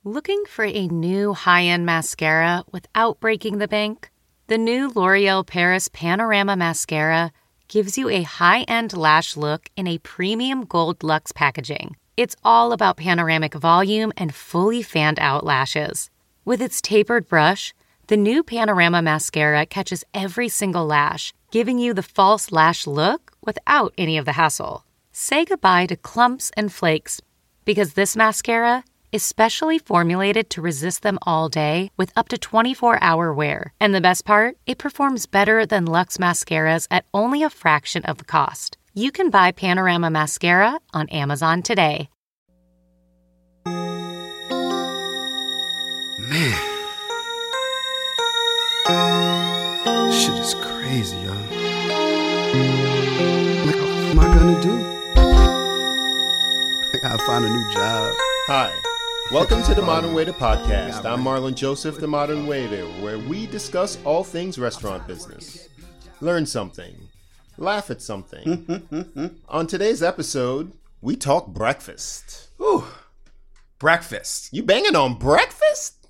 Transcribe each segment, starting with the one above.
Looking for a new high-end mascara without breaking the bank? The new L'Oreal Paris Panorama Mascara gives you a high-end lash look in a premium gold luxe packaging. It's all about panoramic volume and fully fanned-out lashes. With its tapered brush, the new Panorama Mascara catches every single lash, giving you the false lash look without any of the hassle. Say goodbye to clumps and flakes, because this mascara is specially formulated to resist them all day with up to 24-hour wear. And the best part? It performs better than Luxe mascaras at only a fraction of the cost. You can buy Panorama Mascara on Amazon today. Man. Shit is crazy, y'all. What am I gonna do? I gotta find a new job. Hi. Welcome to the Modern Waiter Podcast. I'm Marlon Joseph, the Modern Waiter, where we discuss all things restaurant business. Learn something. Laugh at something. On today's episode, we talk breakfast. Ooh, breakfast. You banging on breakfast?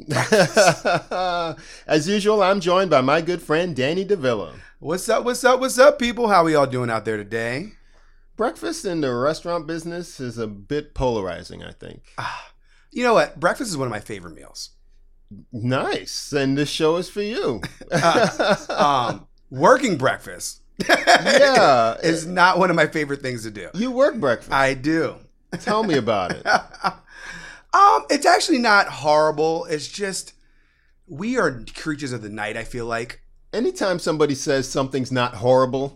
As usual, I'm joined by my good friend, Danny DeVilla. What's up, people? How we all doing out there today? Breakfast in the restaurant business is a bit polarizing, I think. You know what? Breakfast is one of my favorite meals. Nice. And this show is for you. Working breakfast is not one of my favorite things to do. You work breakfast. I do. Tell me about it. It's actually not horrible. It's just we are creatures of the night, I feel like. Anytime somebody says something's not horrible.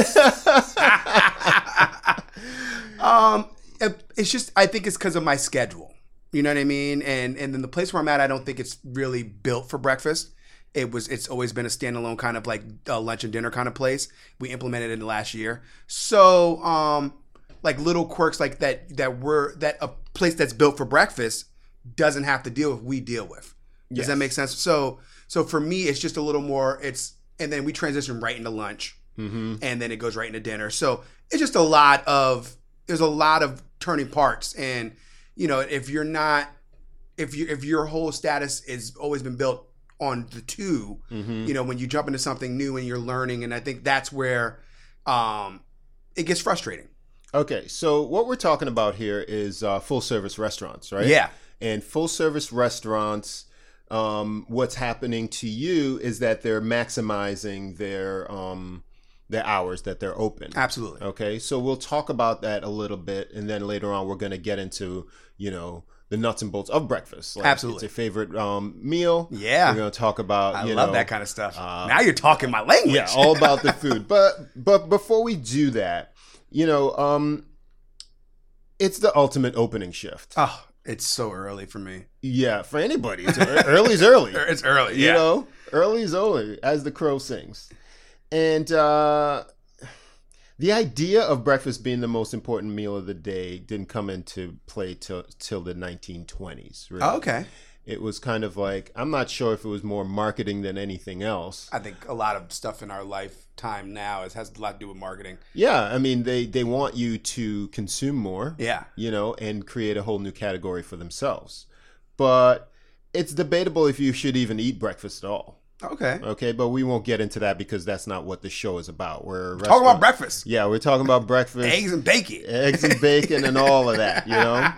It's just, I think it's because of my schedule. You know what I mean? And then the place where I'm at, I don't think it's really built for breakfast. It's always been a standalone kind of like lunch and dinner kind of place. We implemented it in the last year. So, like little quirks like that a place that's built for breakfast doesn't have to deal with, we deal with. Does that make sense? So for me, it's just a little more, and then we transition right into lunch, and then it goes right into dinner. So it's just there's a lot of turning parts. And, you know, if your whole status is always been built on the two, you know, when you jump into something new and you're learning, and I think that's where it gets frustrating. Okay, so what we're talking about here is full service restaurants, right? Yeah. And full service restaurants, what's happening to you is that they're maximizing their hours that they're open. Absolutely. Okay, so we'll talk about that a little bit, and then later on we're going to get into, you know, the nuts and bolts of breakfast. Like, absolutely. It's your favorite meal. Yeah. We're going to talk about, I love that kind of stuff. Now you're talking my language. Yeah, all about the food. But before we do that, you know, it's the ultimate opening shift. Oh, it's so early for me. Yeah, for anybody. Early's early. It's early, yeah. You know, early's early, as the crow sings. And the idea of breakfast being the most important meal of the day didn't come into play till the 1920s. Really. Oh, okay. It was kind of like, I'm not sure if it was more marketing than anything else. I think a lot of stuff in our lifetime now has a lot to do with marketing. Yeah, I mean, they want you to consume more. Yeah. You know, and create a whole new category for themselves. But it's debatable if you should even eat breakfast at all. Okay, but we won't get into that because that's not what the show is about. We're talking about breakfast. Yeah, we're talking about breakfast. Eggs and bacon and all of that, you know?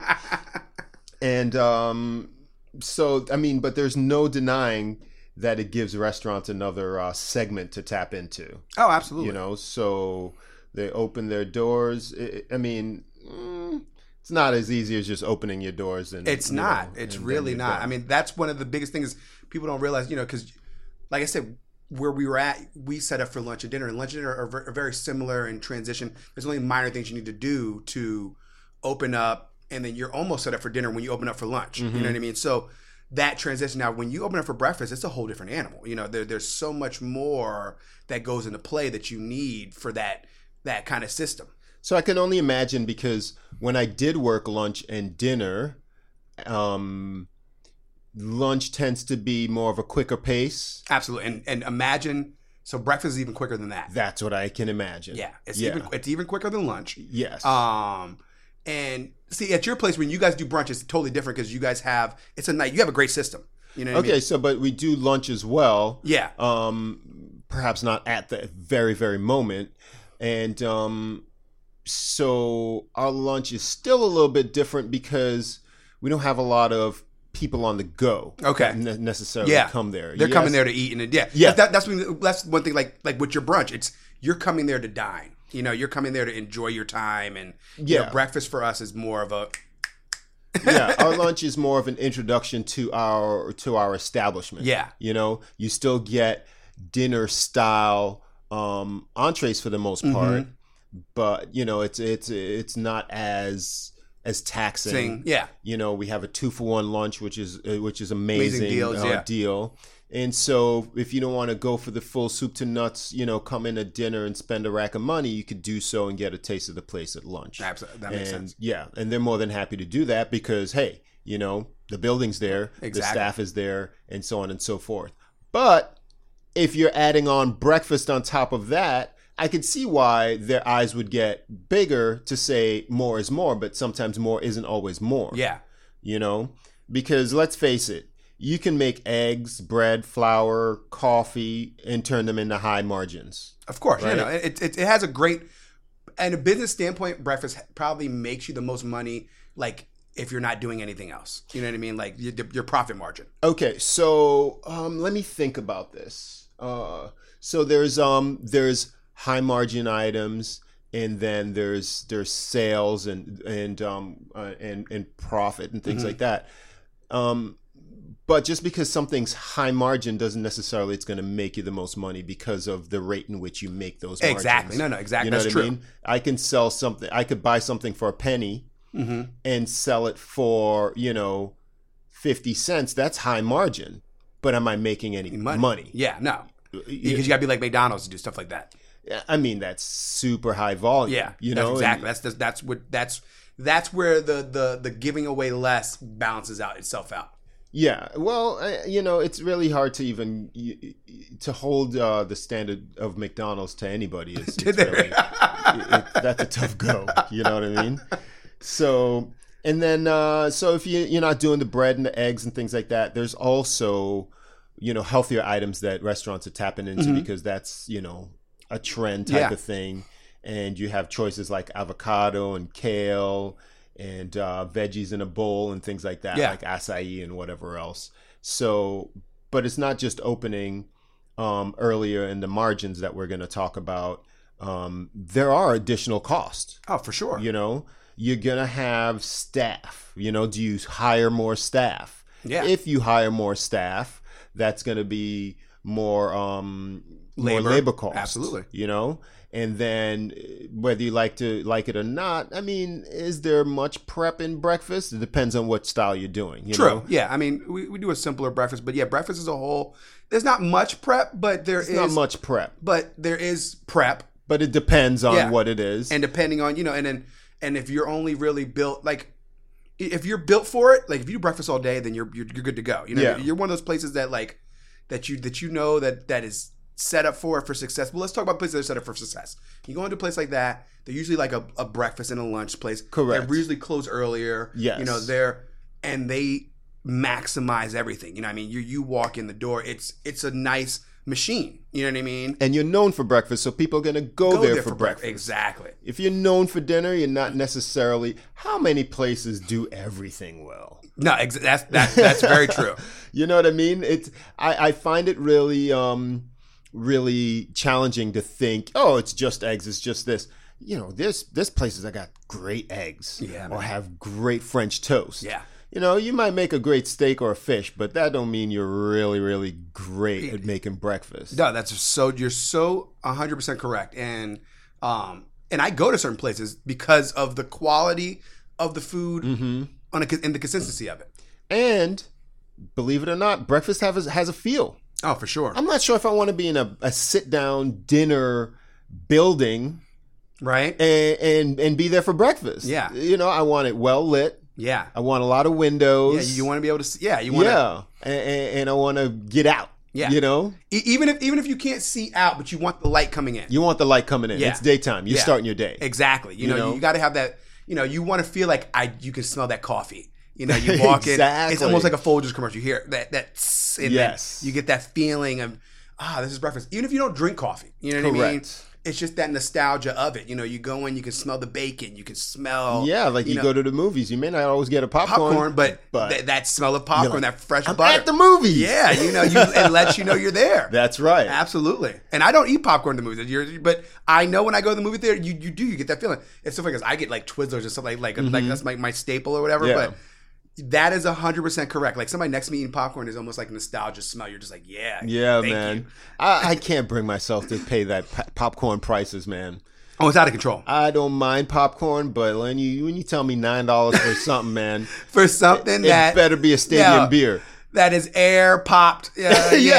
And so, I mean, but there's no denying that it gives restaurants another segment to tap into. Oh, absolutely. You know, so they open their doors. I mean, it's not as easy as just opening your doors. And it's not. It's really not. I mean, that's one of the biggest things people don't realize, you know, because like I said, where we were at, we set up for lunch and dinner. And lunch and dinner are very similar in transition. There's only minor things you need to do to open up, and then you're almost set up for dinner when you open up for lunch. You know what I mean? So that transition, now when you open up for breakfast, it's a whole different animal. You know, there's so much more that goes into play that you need for that kind of system. So I can only imagine, because when I did work lunch and dinner, lunch tends to be more of a quicker pace. Absolutely. And imagine, so breakfast is even quicker than that. That's what I can imagine. Yeah. It's even quicker than lunch. Yes. And see, at your place, when you guys do brunch, it's totally different because you guys have, it's a night, you have a great system. You know what I mean? So, but we do lunch as well. Yeah. Perhaps not at the very, very moment. And so our lunch is still a little bit different because we don't have a lot of people on the go. Okay. That necessarily come there. They're coming there to eat. And that's one thing, like with your brunch, it's, you're coming there to dine. You know, you're coming there to enjoy your time. And you know, breakfast for us is more of a... Our lunch is more of an introduction to our establishment. Yeah. You know, you still get dinner style entrees for the most part, but you know, it's not as taxing. Yeah. You know, we have a 2-for-1 lunch, which is amazing deal. And so if you don't want to go for the full soup to nuts, you know, come in at dinner and spend a rack of money, you could do so and get a taste of the place at lunch. Absolutely. That makes sense. Yeah. And they're more than happy to do that because, hey, you know, the building's there, the staff is there, and so on and so forth. But if you're adding on breakfast on top of that, I could see why their eyes would get bigger to say more is more, but sometimes more isn't always more. Yeah. You know, because let's face it, you can make eggs, bread, flour, coffee, and turn them into high margins. Of course. Right? You know, it has a great, and a business standpoint, breakfast probably makes you the most money, like, if you're not doing anything else. You know what I mean? Like, your profit margin. Okay, so let me think about this. So there's high margin items, and then there's sales and profit and things like that. But just because something's high margin doesn't necessarily it's going to make you the most money because of the rate in which you make those margins. Exactly. No, exactly. You know That's what true. I mean? I can sell something. I could buy something for a penny and sell it for, 50 cents. That's high margin. But am I making any money? Yeah, no. Because you got to be like McDonald's to do stuff like that. I mean, that's super high volume. Yeah, you know exactly. That's where the giving away less balances out itself out. Yeah, well, it's really hard to even to hold the standard of McDonald's to anybody. That's a tough go. You know what I mean? So, and then so if you're not doing the bread and the eggs and things like that, there's also healthier items that restaurants are tapping into because that's a trend type of thing, and you have choices like avocado and kale and veggies in a bowl and things like that, like acai and whatever else. So, but it's not just opening earlier in the margins that we're going to talk about. There are additional costs. Oh, for sure. You're going to have staff. Do you hire more staff? Yeah. If you hire more staff, that's going to be more labor costs. Absolutely. And then whether you like it or not, I mean, is there much prep in breakfast? It depends on what style you're doing. True. Yeah. I mean, we do a simpler breakfast, but yeah, breakfast as a whole, there's not much prep, but there's not much prep. But there is prep. But it depends on what it is. And depending on, and if you're only really built, like, if you're built for it, like if you do breakfast all day, then you're good to go. You're one of those places that that is set up for success. Well, let's talk about places that are set up for success. You go into a place like that, they're usually like a breakfast and a lunch place. Correct. They're usually close earlier. Yes. And they maximize everything. You walk in the door, it's a nice machine. You know what I mean? And you're known for breakfast, so people are going to go there for breakfast. Exactly. If you're known for dinner, you're not necessarily. How many places do everything well? No, that's very true. You know what I mean? I find it really really challenging to think, oh, it's just eggs, it's just this. There's places that got great eggs or have great French toast. Yeah. You might make a great steak or a fish, but that don't mean you're really, really great at making breakfast. No, you're so 100% correct. And I go to certain places because of the quality of the food and the consistency of it. And believe it or not, breakfast has a feel. Oh, for sure. I'm not sure if I want to be in a sit-down dinner building, right, and be there for breakfast. Yeah. I want it well lit. Yeah. I want a lot of windows. Yeah, you want to be able to see. Yeah, you want to. And I want to get out. Yeah. Even if you can't see out, but you want the light coming in. You want the light coming in. Yeah. It's daytime. You're starting your day. Exactly. You got to have that. you want to feel like you can smell that coffee. You walk in, it's almost like a Folgers commercial. You hear that and yes. then you get that feeling of, this is breakfast. Even if you don't drink coffee, you know what I mean? It's just that nostalgia of it. You go in, you can smell the bacon, you can smell. Yeah, like you go to the movies. You may not always get a popcorn, but that smell of popcorn, that fresh butter. At the movies. Yeah, it lets you know you're there. That's right. Absolutely. And I don't eat popcorn in the movies, but I know when I go to the movie theater, you get that feeling. It's so funny because I get like Twizzlers or something like that's my staple or whatever. Yeah. But that is 100% correct. Like somebody next to me eating popcorn is almost like a nostalgia smell. You're just like, yeah, man. I can't bring myself to pay that popcorn prices, man. Oh, it's out of control. I don't mind popcorn, but when you tell me $9 for something, man, for something it better be a stadium beer. That is air popped. We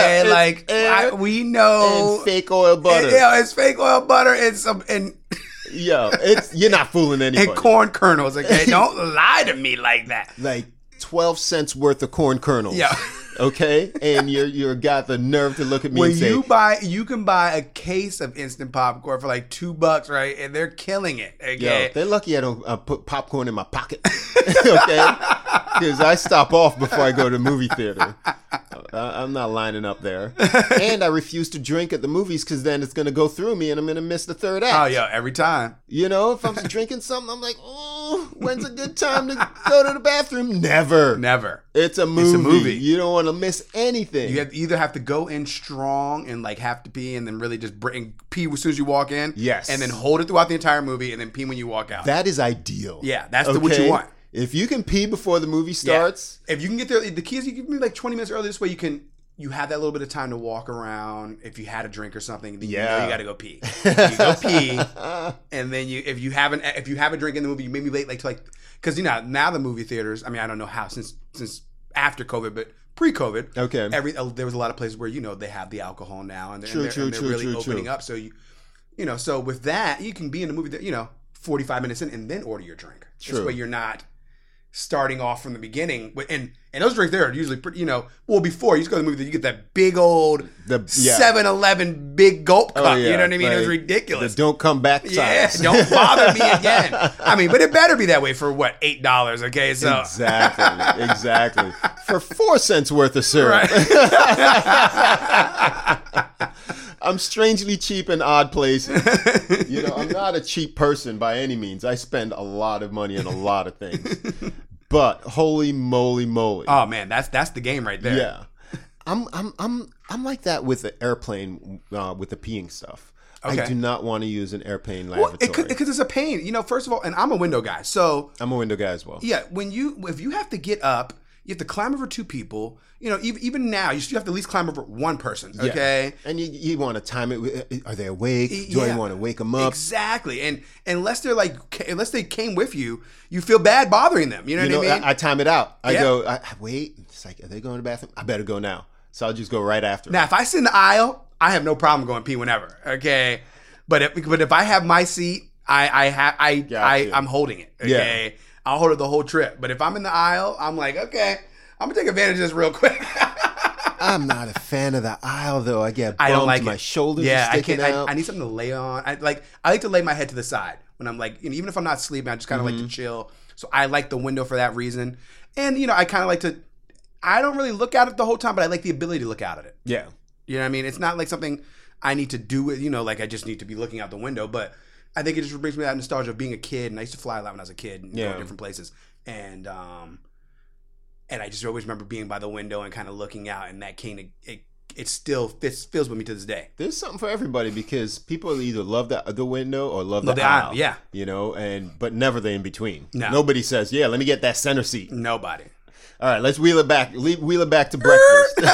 know. And fake oil butter. It's fake oil butter and Yo, you're not fooling anybody. And corn kernels, okay? Don't lie to me like that. Like 12 cents worth of corn kernels. Yeah. Okay? And you're got the nerve to look at me and say, you can buy a case of instant popcorn for like $2, right? And they're killing it. Okay. Yo, they're lucky I don't put popcorn in my pocket. Okay? Because I stop off before I go to the movie theater. I'm not lining up there. And I refuse to drink at the movies because then it's going to go through me and I'm going to miss the third act. Oh, yeah, every time. If I'm drinking something, I'm like, when's a good time to go to the bathroom? Never. It's a movie. You don't want to miss anything. You either have to go in strong and like have to pee and then really just pee as soon as you walk in. Yes. And then hold it throughout the entire movie and then pee when you walk out. That is ideal. Yeah, that's what you want. If you can pee before the movie starts. Yeah. If you can get there, the key is you give me like 20 minutes early. This way you have that little bit of time to walk around. If you had a drink or something, then you got to go pee. You go pee, and then if you have a drink in the movie, you may be late because now the movie theaters. I mean, I don't know how since after COVID, but pre-COVID, okay, there was a lot of places where they have the alcohol now, and they're really opening up. So so with that, you can be in the movie 45 minutes in and then order your drink. True. This way you're not starting off from the beginning, and those drinks there are usually pretty, before you just go to the movie, you get that big old 7-Eleven big gulp cup. You know what I mean? It was ridiculous. The don't come back size. Yeah, don't bother me again. I mean, but it better be that way for what, $8? Okay, so exactly for 4 cents worth of syrup. Right. I'm strangely cheap in odd places. I'm not a cheap person by any means. I spend a lot of money on a lot of things. But holy moly. Oh man, that's the game right there. Yeah. I'm like that with the airplane with the peeing stuff. Okay. I do not want to use an airplane lavatory. Because it's a pain. First of all, and I'm a window guy. So I'm a window guy as well. Yeah, if you have to get up, you have to climb over 2 people. Even now, you still have to at least climb over 1 person, okay? Yeah. And you want to time it. Are they awake? Do I want to wake them up? Exactly. And unless they came with you, you feel bad bothering them. You know what I mean? I time it out. I go, wait. It's like, are they going to the bathroom? I better go now. So I'll just go right after. Now, if I sit in the aisle, I have no problem going pee whenever, okay? But if I have my seat, I'm holding it, okay? Yeah. I'll hold it the whole trip. But if I'm in the aisle, I'm like, okay, I'm going to take advantage of this real quick. I'm not a fan of the aisle, though. I get bummed. I don't like my shoulders are sticking out. I need something to lay on. I like to lay my head to the side when I'm like, even if I'm not sleeping, I just kind of like to chill. So I like the window for that reason. And, I kind of like to, I don't really look at it the whole time, but I like the ability to look out at it. Yeah. You know what I mean? It's not like something I need to do with, like I just need to be looking out the window, but I think it just brings me that nostalgia of being a kid, and I used to fly a lot when I was a kid and go to different places, and I just always remember being by the window and kind of looking out, and that kind of it still feels with me to this day. There's something for everybody because people either love the window or love the aisle. Yeah, but never the in between. No. Nobody says, "Yeah, let me get that center seat." Nobody. All right, let's wheel it back. Wheel it back to breakfast.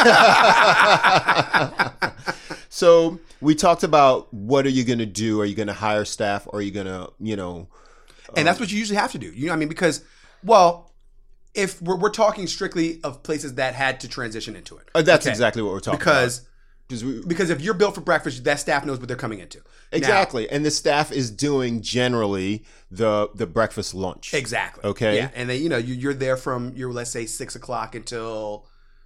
So we talked about what are you going to do? Are you going to hire staff? Or are you going to, And that's what you usually have to do. You know what I mean? Because, well, if we're talking strictly of places that had to transition into it. That's exactly what we're talking about. Because if you're built for breakfast, that staff knows what they're coming into. Exactly. Now, and the staff is doing generally the breakfast lunch. Exactly. Okay. Yeah. And then, you're there from let's say 6 o'clock until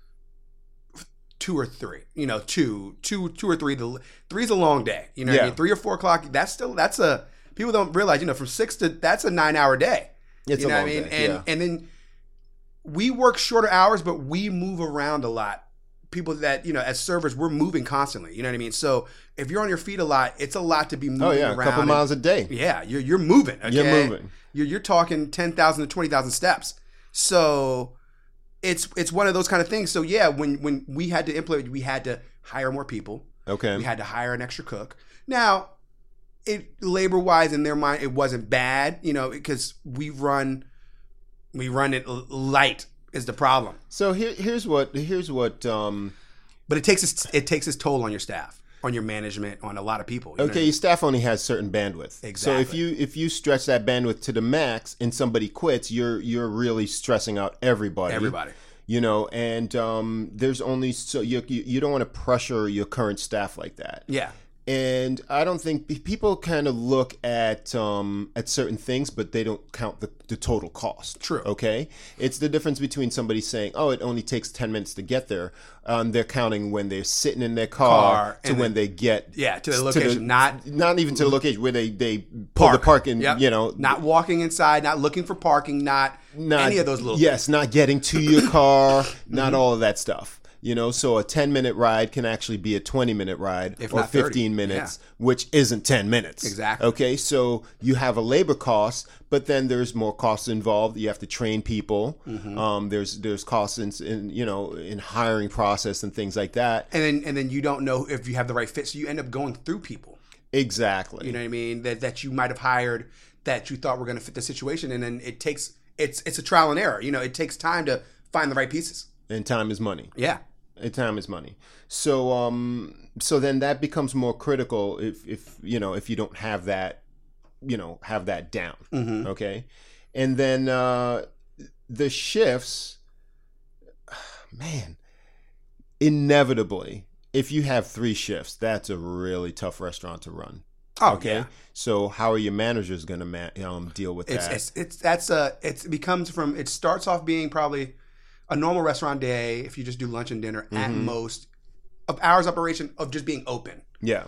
2 or 3. 2 or 3. 3's a long day. You know what I mean? 3 or 4 o'clock. That's People don't realize, from 6 to, that's a 9-hour day. It's you a know long what I mean? day, And then we work shorter hours, but we move around a lot. People that, as servers, we're moving constantly. You know what I mean? So if you're on your feet a lot, it's a lot to be moving around. A couple miles a day. Yeah, you're moving. Okay? You're moving. You're talking 10,000 to 20,000 steps. So it's one of those kind of things. So yeah, when we had to implement, we had to hire more people. Okay. We had to hire an extra cook. Now, labor wise, in their mind, it wasn't bad, because we run it light is the problem. So here's what. But it takes its toll on your staff, on your management, on a lot of people. Okay, your staff only has certain bandwidth. Exactly. So if you stretch that bandwidth to the max and somebody quits, you're really stressing out everybody. And there's only so you don't want to pressure your current staff like that. Yeah. And I don't think people kind of look at certain things, but they don't count the total cost. True. Okay. It's the difference between somebody saying, "Oh, it only takes 10 minutes to get there." They're counting when they're sitting in their car to when they get to the location, not even to the location where they pull the parking. Yep. Not walking inside, not looking for parking, not any of those little things. Not getting to your car, not all of that stuff. So a 10-minute ride can actually be a 20-minute ride, if or not 30. 15 minutes, which isn't 10 minutes. Exactly. Okay, so you have a labor cost, but then there's more costs involved. You have to train people. Mm-hmm. There's costs in hiring process and things like that. And then you don't know if you have the right fit, so you end up going through people. Exactly. You know what I mean? That you might have hired that you thought were going to fit the situation, and then it's a trial and error. It takes time to find the right pieces. And time is money. Yeah. Time is money. So then that becomes more critical if you don't have that, down. Mm-hmm. Okay. And then the shifts, man, inevitably, if you have 3 shifts, that's a really tough restaurant to run. Oh, okay. Yeah. So how are your managers going to deal with that? It starts off being probably a normal restaurant day, if you just do lunch and dinner, at most, of hours operation of just being open. Yeah.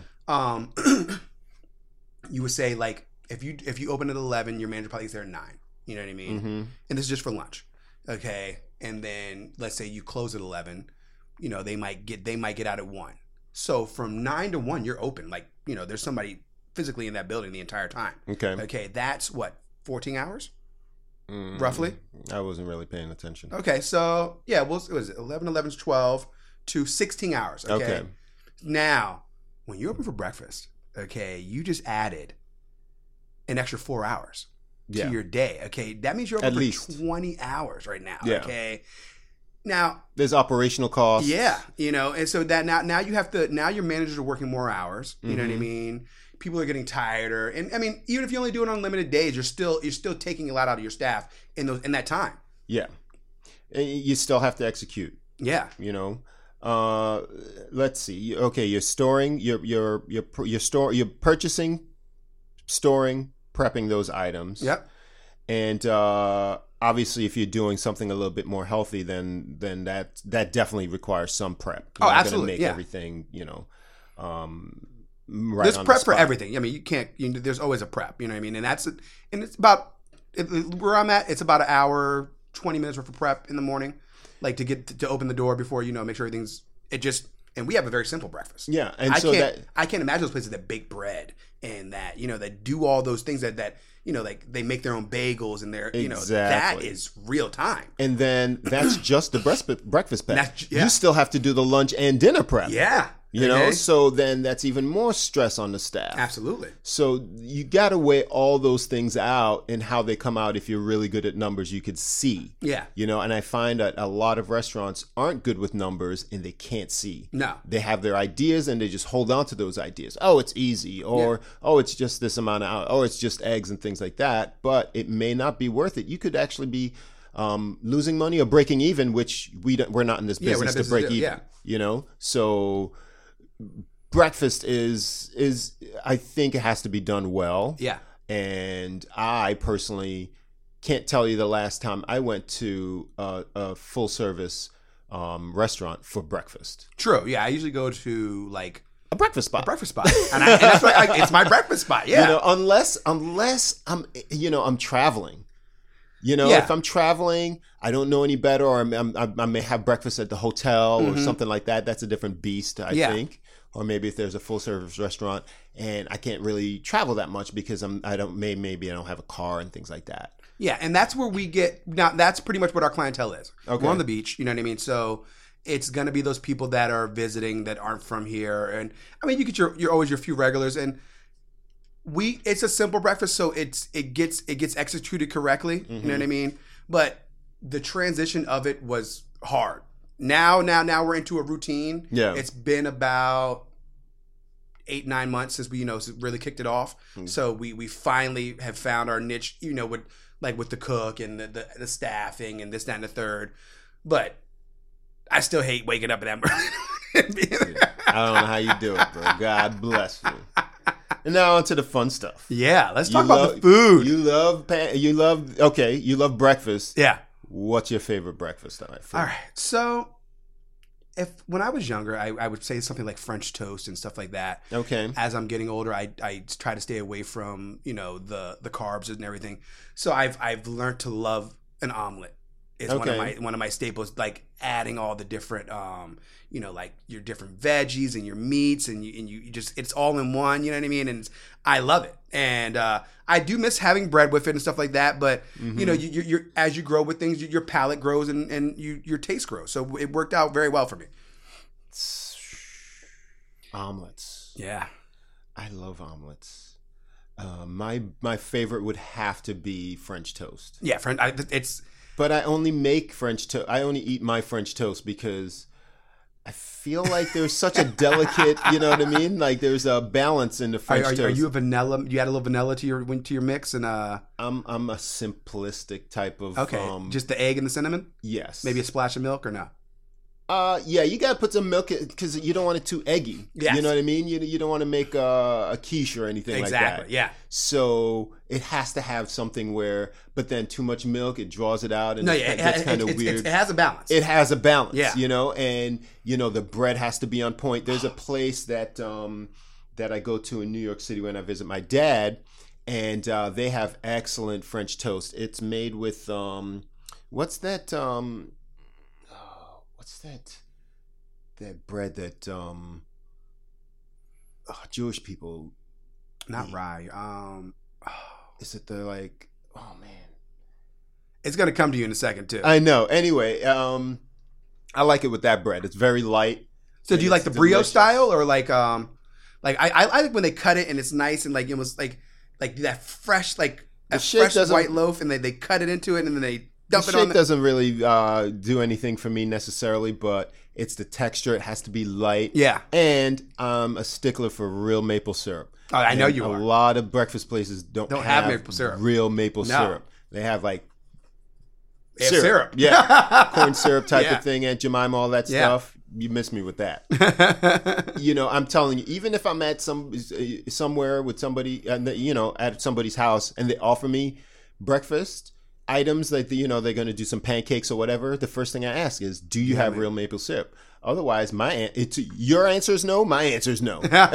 You would say, like, if you open at 11, your manager probably gets there at 9. You know what I mean? Mm-hmm. And this is just for lunch, okay? And then let's say you close at 11, they might get out at 1. So from 9 to 1, you're open. Like, there's somebody physically in that building the entire time. Okay, that's what, 14 hours? Roughly? I wasn't really paying attention. Okay, so yeah, what was it? 11, 11 to 12 to 16 hours. Okay. Now, when you open for breakfast, okay, you just added an extra 4 hours to your day. Okay, that means you're open at for least 20 hours right now. Yeah. Okay. Now there's operational costs. Yeah, and so that now you have to, now your managers are working more hours. You know what I mean? People are getting tireder, and I mean, even if you only do it on limited days, you're still taking a lot out of your staff in that time. Yeah, you still have to execute. Yeah, let's see. Okay, you're storing, you're purchasing, storing, prepping those items. Yep. And obviously, if you're doing something a little bit more healthy, then that definitely requires some prep. You're not absolutely. Gonna make everything, right. There's on prep the for spot. everything. I mean, you can't. There's always a prep. You know what I mean? And it's about where I'm at. It's about an hour, 20 minutes worth of prep in the morning, like to get to open the door before make sure everything's. And we have a very simple breakfast. Yeah, and I can't imagine those places that bake bread and that that do all those things that like they make their own bagels and their that is real time. And then that's just the breakfast prep. Yeah. You still have to do the lunch and dinner prep. Yeah. So then that's even more stress on the staff. Absolutely. So you got to weigh all those things out and how they come out. If you're really good at numbers, you could see. Yeah. And I find that a lot of restaurants aren't good with numbers and they can't see. No. They have their ideas and they just hold on to those ideas. Oh, it's easy. Or, oh, it's just this amount of hours. Oh, it's just eggs and things like that. But it may not be worth it. You could actually be losing money or breaking even, which we're not in this business to break even. Yeah. So breakfast is I think it has to be done well. Yeah. And I personally can't tell you the last time I went to a full service restaurant for breakfast. True. Yeah. I usually go to like A breakfast spot. breakfast spot, and that's why it's my breakfast spot. Yeah, You know, unless I'm traveling. You know, Yeah. if I'm traveling, I don't know any better, or I may have breakfast at the hotel or something like that. That's a different beast, I Yeah. think. Or maybe if there's a full service restaurant and I can't really travel that much because maybe I don't have a car and things like that. yeah, and that's where we get now. That's pretty much what our clientele is. Okay. We're on the beach, you know what I mean. So it's gonna be those people that are visiting that aren't from here, and I mean, you get your always your few regulars, and it's a simple breakfast, so it gets executed correctly. You know what I mean? But the transition of it was hard. Now we're into a routine. Yeah. It's been about 8-9 months since we really kicked it off. So we finally have found our niche. With the cook and the staffing and this, that, and the third. But I still hate waking up at that morning. I don't know how you do it, bro. God bless you. And now onto the fun stuff. Yeah, let's talk about the food. You love breakfast. Yeah. What's your favorite breakfast food? All right. So when I was younger, I would say something like French toast and stuff like that. Okay. As I'm getting older, I try to stay away from, the carbs and everything. So I've learned to love an omelet. It's one of my staples, like adding all the different like your different veggies and your meats, and you just, it's all in one, you know what I mean? And I love it. And I do miss having bread with it and stuff like that, but you're as you grow with things, your palate grows and your taste grows. So it worked out very well for me. Omelets. Yeah. I love omelets. My favorite would have to be French toast. Yeah, it's But I only make French toast. I only eat my French toast because I feel like there's such a delicate, you know what I mean? Like there's a balance in the French toast. Are you a vanilla? You add a little vanilla to your mix, and I'm a simplistic type of just the egg and the cinnamon. Yes. Maybe a splash of milk or no? Yeah, you gotta put some milk because you don't want it too eggy. Yes. You know what I mean? You don't want to make a quiche or anything like that. Exactly. Yeah. So it has to have something but then too much milk, it draws it out, and it's kind of weird. It has a balance. It has a balance. Yeah. And the bread has to be on point. There's a place that I go to in New York City when I visit my dad, and they have excellent French toast. It's made with what's that? That bread that Jewish people Not eat. rye. Is it the like? Oh man, It's gonna come to you in a second too. I know. Anyway, I like it with that bread. It's very light. So do you like the brioche delicious. style or like I like when they cut it and it's nice and like it was like that fresh white loaf and they cut it into it and then they dump The it on shape doesn't really do anything for me necessarily, but it's the texture. It has to be light. Yeah. And I'm a stickler for real maple syrup. Oh, I know And you are. A lot of breakfast places don't have maple syrup. Real maple No. syrup. They have like They have syrup. Yeah. Corn syrup type Yeah. of thing, Aunt Jemima, all that Yeah. stuff. You miss me with that. I'm telling you, even if I'm at somewhere with somebody, at somebody's house and they offer me breakfast items like they're going to do some pancakes or whatever, the first thing I ask is, do you have real maple syrup? Otherwise, your answer is no, my answer is no. Gotta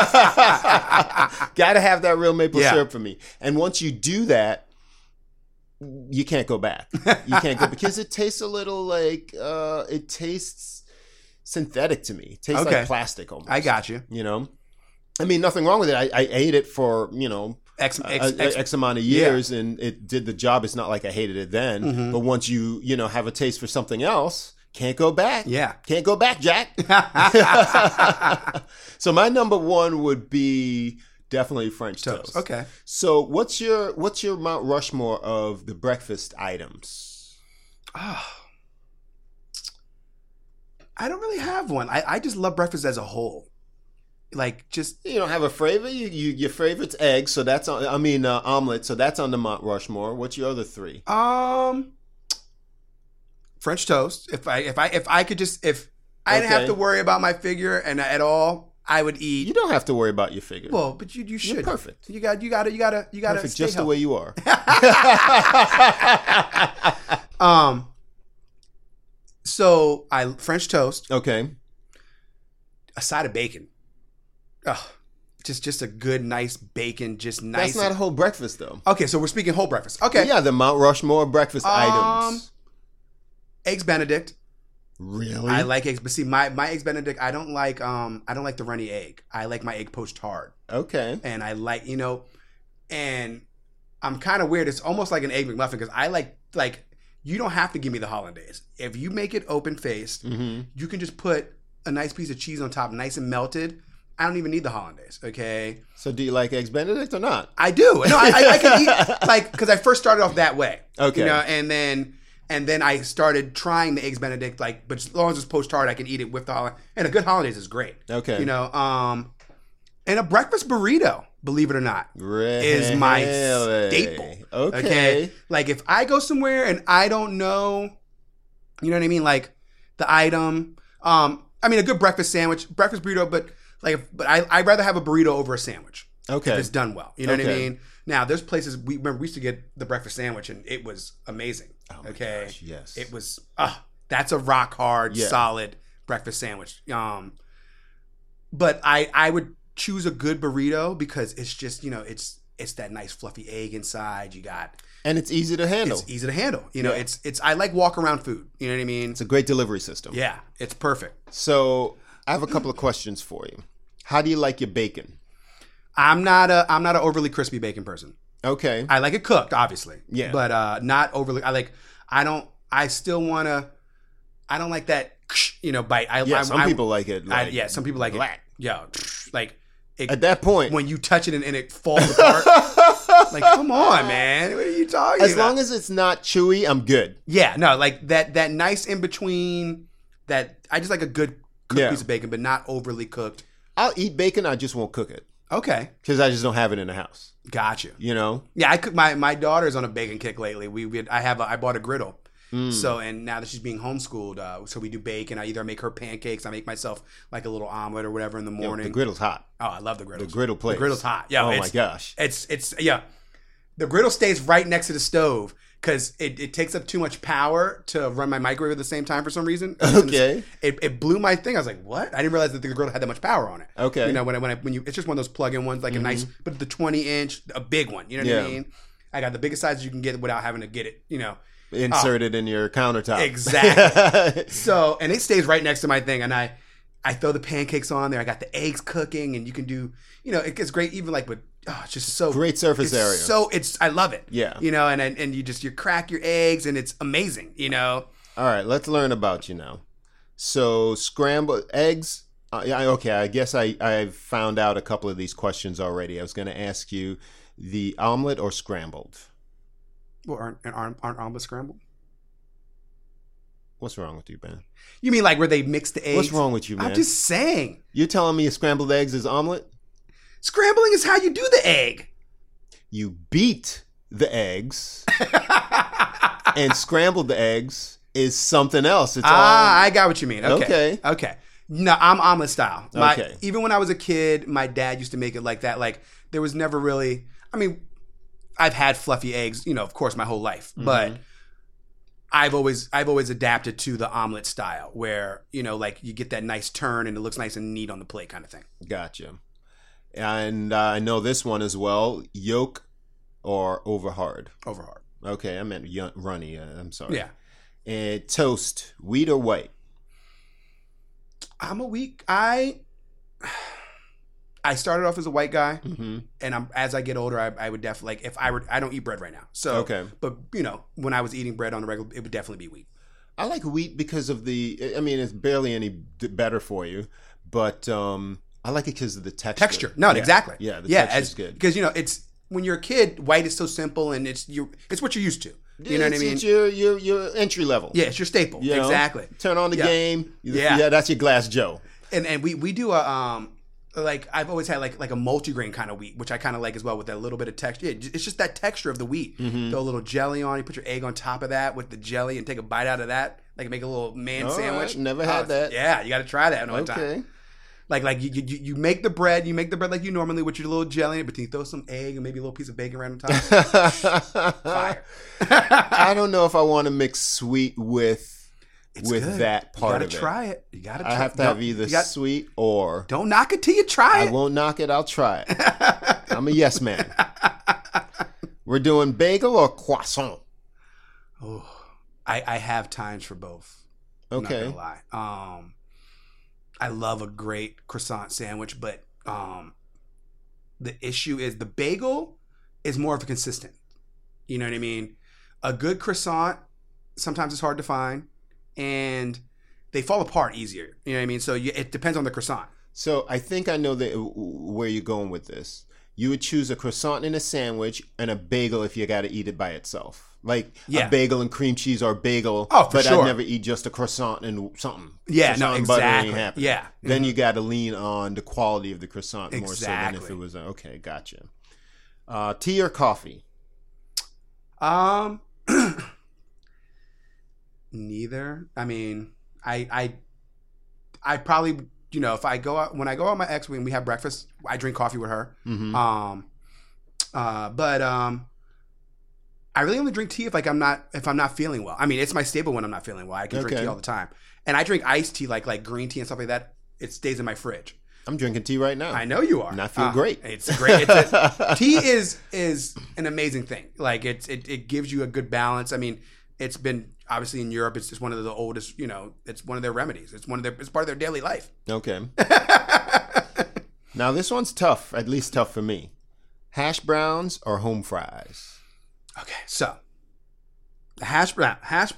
have that real maple syrup for me. And once you do that, you can't go back. You can't go because it tastes a little like it tastes synthetic to me. It tastes like plastic almost. I got you. I mean, nothing wrong with it. I ate it for X amount of years, and it did the job. It's not like I hated it then. Mm-hmm. But once you have a taste for something else, can't go back. Yeah, can't go back, Jack. So my number one would be definitely French toast. Okay. So what's your Mount Rushmore of the breakfast items? I don't really have one. I just love breakfast as a whole. Like just you don't have a favorite. Your favorite's eggs, so that's on. Omelet, so that's on the Mount Rushmore. What's your other three? French toast. If I could just I didn't have to worry about my figure and at all, I would eat. You don't have to worry about your figure. Well, but you should. You're perfect. You gotta Perfect, just the way you are. So French toast. Okay. A side of bacon. just a good, nice bacon, just nice. That's not a whole breakfast, though. Okay, so we're speaking whole breakfast. Okay. Yeah, the Mount Rushmore breakfast items. Eggs Benedict. Really? I like eggs, but see, my eggs Benedict, I don't like the runny egg. I like my egg poached hard. Okay. And I like, and I'm kind of weird. It's almost like an egg McMuffin because I like you don't have to give me the hollandaise. If you make it open faced, you can just put a nice piece of cheese on top, nice and melted. I don't even need the hollandaise. Okay. So do you like eggs Benedict or not? I do. No, I can eat because I first started off that way. Okay. And then I started trying the eggs Benedict, but as long as it's poached hard, I can eat it with the hollandaise. And a good hollandaise is great. Okay. And a breakfast burrito, believe it or not, is my staple. Okay. Like if I go somewhere and I don't know, you know what I mean? Like the item, a good breakfast sandwich, breakfast burrito, but I'd rather have a burrito over a sandwich. Okay. If it's done well. You know what I mean? Now, there's places, we used to get the breakfast sandwich and it was amazing. Oh my gosh, yes. It was, that's a rock hard, solid breakfast sandwich. But I would choose a good burrito because it's just, it's that nice fluffy egg inside. And it's easy to handle. It's easy to handle. It's I like walk around food. You know what I mean? It's a great delivery system. Yeah, it's perfect. So I have a couple of questions for you. How do you like your bacon? I'm not an overly crispy bacon person. Okay. I like it cooked, obviously. Yeah. But not overly. I don't like that, bite. Some people like it. Some people like black. it. Yeah. At that point. When you touch it and it falls apart. Come on, man. What are you talking about? As long as it's not chewy, I'm good. Yeah. No, that nice in between, that I just like a good cooked piece of bacon, but not overly cooked. I'll eat bacon, I just won't cook it. Okay. Because I just don't have it in the house. Gotcha. Yeah, I cook. My daughter's on a bacon kick lately. I bought a griddle. So, and now that she's being homeschooled, so we do bake, and I either make her pancakes, I make myself like a little omelet or whatever in the morning. The griddle's hot. Oh, I love the griddle. The griddle place. The griddle's hot. Yeah. Oh my gosh. It's the griddle stays right next to the stove because it takes up too much power to run my microwave at the same time for some reason. Okay. It blew my thing. I was like, what? I didn't realize that the griddle had that much power on it. Okay. When you it's just one of those plug-in ones, like a nice, but the 20-inch, a big one. You know what I mean? I got the biggest size you can get without having to get it, inserted in your countertop. Exactly. So, and it stays right next to my thing, and I throw the pancakes on there. I got the eggs cooking, and you can do, it gets great even with, it's just so great surface area. So I love it. Yeah. And you crack your eggs, and it's amazing. All right, let's learn about you now. So scrambled eggs. Okay, I guess I've found out a couple of these questions already. I was going to ask you the omelet or scrambled. Well, aren't omelets scrambled? What's wrong with you, man? You mean where they mix the eggs? What's wrong with you, man? I'm just saying. You're telling me scrambled eggs is omelet? Scrambling is how you do the egg. You beat the eggs, and scrambled the eggs is something else. It's I got what you mean. Okay. No, I'm omelet style. Okay. Even when I was a kid, my dad used to make it like that. There was never really. I've had fluffy eggs, of course, my whole life, but I've always adapted to the omelet style, where you get that nice turn and it looks nice and neat on the plate, kind of thing. Gotcha. And I know this one as well: yolk or over hard. Over hard. Okay, I meant runny. I'm sorry. Yeah. And toast, wheat or white? I'm a wheat. I started off as a white guy, and as I get older, I would definitely I don't eat bread right now. So okay, but when I was eating bread on the regular, it would definitely be wheat. I like wheat because of it's barely any better for you, but I like it because of the texture. No, exactly. Yeah, the texture's good because it's when you're a kid, white is so simple and it's what you're used to. You know what I mean? It's your entry level. Yeah, it's your staple. Exactly. Turn on the game. Yeah, that's your Glass Joe. And we do a I've always had like a multigrain kind of wheat, which I kind of like as well, with that little bit of texture. Yeah, it's just that texture of the wheat. Throw a little jelly on. You put your egg on top of that with the jelly and take a bite out of that. Make a little sandwich. Right. Never had that. Yeah, you got to try that one time. You make the bread. You make the bread like you normally with your little jelly, but you throw some egg and maybe a little piece of bacon right on top. Fire. I don't know if I want to mix sweet with It's with good. that part of You it. gotta try it. You gotta. I have to have either sweet or. Don't knock it till you try it. I won't knock it. I'll try it. I'm a yes man. We're doing bagel or croissant. Oh, I have times for both. Okay. I'm not gonna lie. I love a great croissant sandwich, but the issue is the bagel is more of a consistent. You know what I mean? A good croissant sometimes it's hard to find, and they fall apart easier. You know what I mean? So it depends on the croissant. So I think I know where you're going with this. You would choose a croissant in a sandwich and a bagel if you got to eat it by itself. Like a bagel and cream cheese or a bagel. Oh, for but sure. I'd never eat just a croissant and something. Yeah, croissant no, and butter ain't exactly. happening. Yeah. Then you got to lean on the quality of the croissant more so than if Exactly. it was okay. Gotcha. Tea or coffee? Neither. I mean, I probably, you know, if I go out, when I go out with my ex, when we have breakfast, I drink coffee with her. Mm-hmm. But I really only drink tea if I'm not feeling well. I mean, it's my staple when I'm not feeling well. I can drink tea all the time, and I drink iced tea like green tea and stuff like that. It stays in my fridge. I'm drinking tea right now. I know you are. And I feel great. It's great. Tea is an amazing thing. Like it gives you a good balance. I mean, it's been obviously in Europe. It's just one of the oldest. You know, it's one of their remedies. It's part of their daily life. Okay. Now this one's tough. At least tough for me. Hash browns or home fries? Okay, so the hash brown.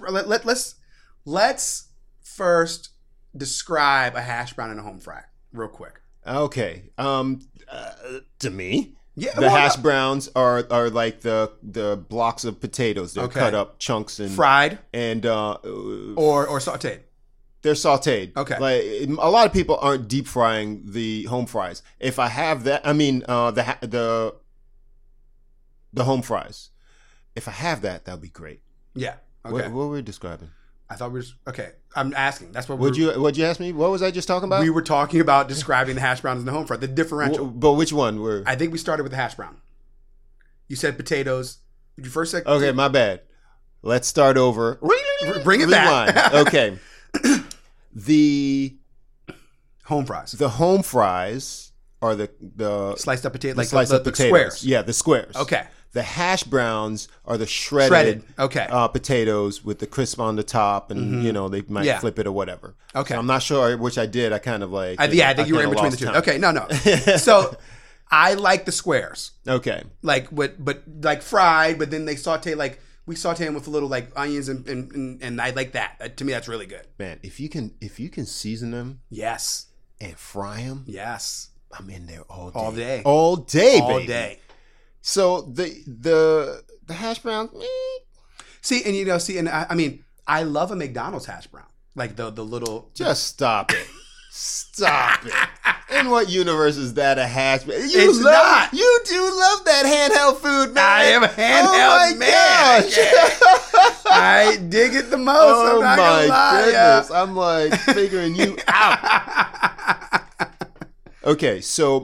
Let's first describe a hash brown and a home fry real quick. Okay. To me, Yeah, the hash browns are like the blocks of potatoes. They're Okay. cut up chunks and fried and or sautéed. they're sautéed. Okay. Like a lot of people aren't deep frying the home fries. If I have that, I mean the home fries. If I have that, that'll be great. Yeah. Okay. What were we describing? I thought we were okay. I'm asking. That's what What'd you ask me? What was I just talking about? we were talking about describing the hash browns and the home fry. The differential. But which one? I think we started with the hash brown. You said potatoes. Did you first say? Okay, my bad. Let's start over. Bring it Rewind. back. Okay. The Home fries. home fries are the Sliced up potato, the like sliced the up potatoes. squares. Yeah, the squares. Okay. The hash browns are the shredded Okay. Potatoes with the crisp on the top, and you know they might Yeah. flip it or whatever. Okay. So I'm not sure which I did. I kind of like. I think you were in between the two. Okay. No. So I like the squares, Okay. like but like fried, but then they saute like we saute them with a little like onions and I like that. To me, that's really good. Man, if you can season them Yes. and fry them, Yes. I'm in there all day. All day. All day, All baby. day. So the hash browns. See, and I mean, I love a McDonald's hash brown, like the little. Just stop it. Stop it. In what universe is that a hash brown? It's not. You do love that handheld food, man. I am a handheld oh my man. Gosh. I dig it the most. Oh I'm not my gonna lie, goodness. I'm like figuring you out. Okay, so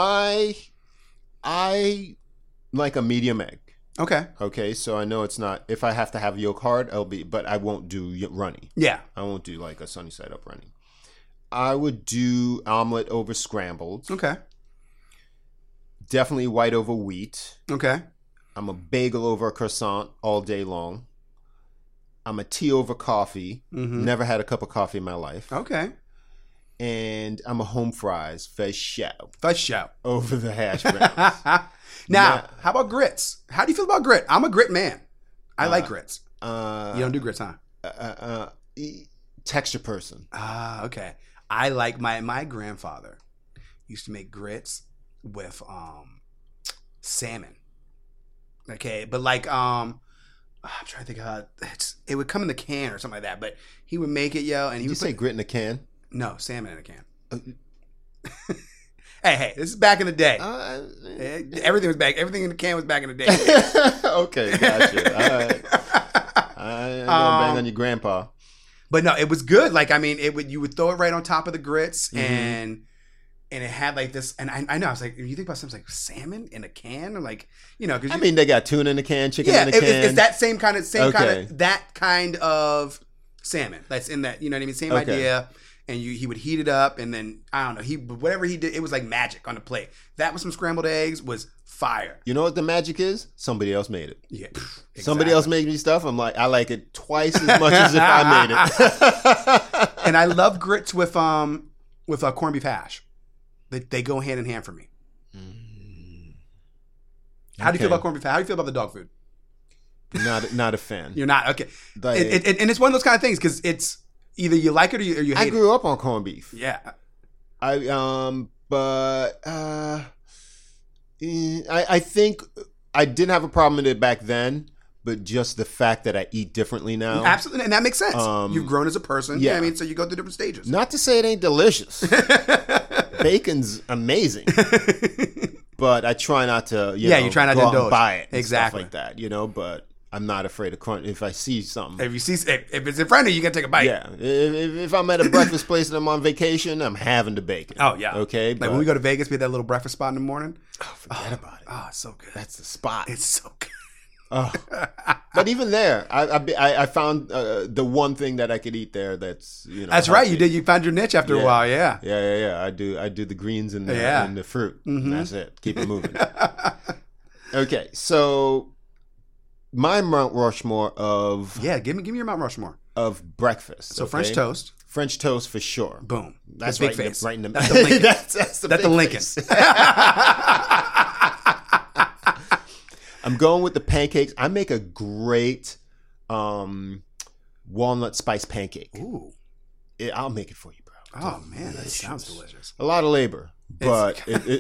I like a medium egg. Okay. Okay, so I know it's not, if I have to have yolk hard, but I won't do runny. Yeah. I won't do like a sunny side up runny. I would do omelet over scrambled. Okay. Definitely white over wheat. Okay. I'm a bagel over a croissant all day long. I'm a tea over coffee. Mm-hmm. Never had a cup of coffee in my life. Okay. And I'm a home fries for show Let's shout. over the hash browns. Now, how about grits? How do you feel about grit? I'm a grit man. I like grits. You don't do grits, huh? Texture person. Okay. I like my grandfather used to make grits with salmon. Okay, but like I'm trying to think how it would come in the can or something like that. But he would make it, and he Did you would say grit in a can? no salmon in a can. Hey, this is back in the day. Everything was back. Everything in the can was back in the day. Okay, gotcha. All right. I ain't gonna bang on your grandpa. But no, it was good. Like, I mean, you would throw it right on top of the grits, and it had like this. And I know, I was like, you think about something like salmon in a can, or like, because I mean, they got tuna in a can, chicken in a can. it's that same kind of that kind of salmon. That's in that, you know what I mean? Same Okay. idea. And he would heat it up, and then I don't know, whatever he did, it was like magic on the plate. That with some scrambled eggs was fire. You know what the magic is? Somebody else made it. Yeah, Somebody else made me stuff. I'm like, I like it twice as much as if I made it. And I love grits with corned beef hash. They go hand in hand for me. How do you feel about corned beef hash? How do you feel about the dog food? Not a fan. You're not okay. Like- And it's one of those kind of things because it's either you like it or you hate I grew up on corned beef. it. Yeah. I think I didn't have a problem with it back then, but just the fact that I eat differently now. Absolutely, and that makes sense. You've grown as a person. yeah. Yeah, I mean, so you go through different stages. Not to say it ain't delicious. Bacon's amazing, but I try not to. You try not to indulge. and buy it, and Exactly. stuff like that. But I'm not afraid of crunch. If I see something, If it's in front of you, you gotta take a bite. yeah. If I'm at a breakfast place and I'm on vacation, I'm having the bacon. Oh yeah. Okay. Like when we go to Vegas, we had that little breakfast spot in the morning. forget about it. Oh, it's so good. That's the spot. It's so good. Oh. But even there, I found the one thing that I could eat there. That's That's right. You did. You found your niche after a while. Yeah. Yeah. I do the greens and the fruit. Mm-hmm. That's it. Keep it moving. Okay, so my Mount Rushmore of Give me your Mount Rushmore. of breakfast. So okay? French toast. French toast for sure. Boom. That's big right face. right in the That's the Lincoln. that's the That's the big Lincoln. face. I'm going with the pancakes. I make a great walnut spice pancake. Ooh. I'll make it for you, bro. Oh man, that sounds delicious. A lot of labor, but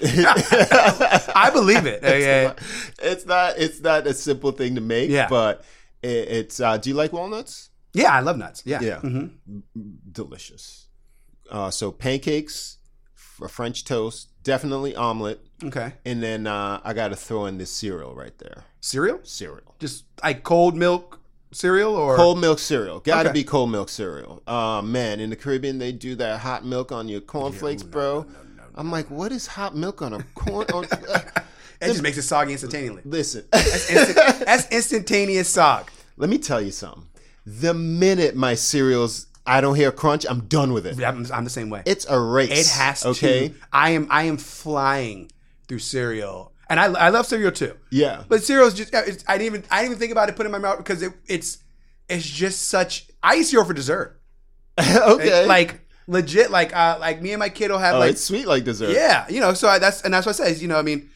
I believe it. Yeah. it's not a simple thing to make. Yeah. But it's. Do you like walnuts? Yeah, I love nuts. Yeah. Yeah. Mm-hmm. Delicious. So pancakes, French toast, definitely omelet. Okay. And then I got to throw in this cereal right there. Cereal? Cereal. Just like cold milk cereal or Cold milk cereal. Got to Okay. be cold milk cereal. Man, in the Caribbean, they do that hot milk on your cornflakes, bro. I'm like, what is hot milk on a corn? It just makes it soggy instantaneously. Listen, That's instantaneous sog. let me tell you something. The minute my cereals, I don't hear crunch, I'm done with it. I'm the same way. It's a race. It has okay? to. I am flying through cereal, and I love cereal too. Yeah. But cereal is just. I didn't even think about it putting it in my mouth because it's just such. I eat cereal for dessert. Okay. Like legit. Like me and my kid will have oh, like it's sweet like dessert. yeah. So that's what I say. I mean,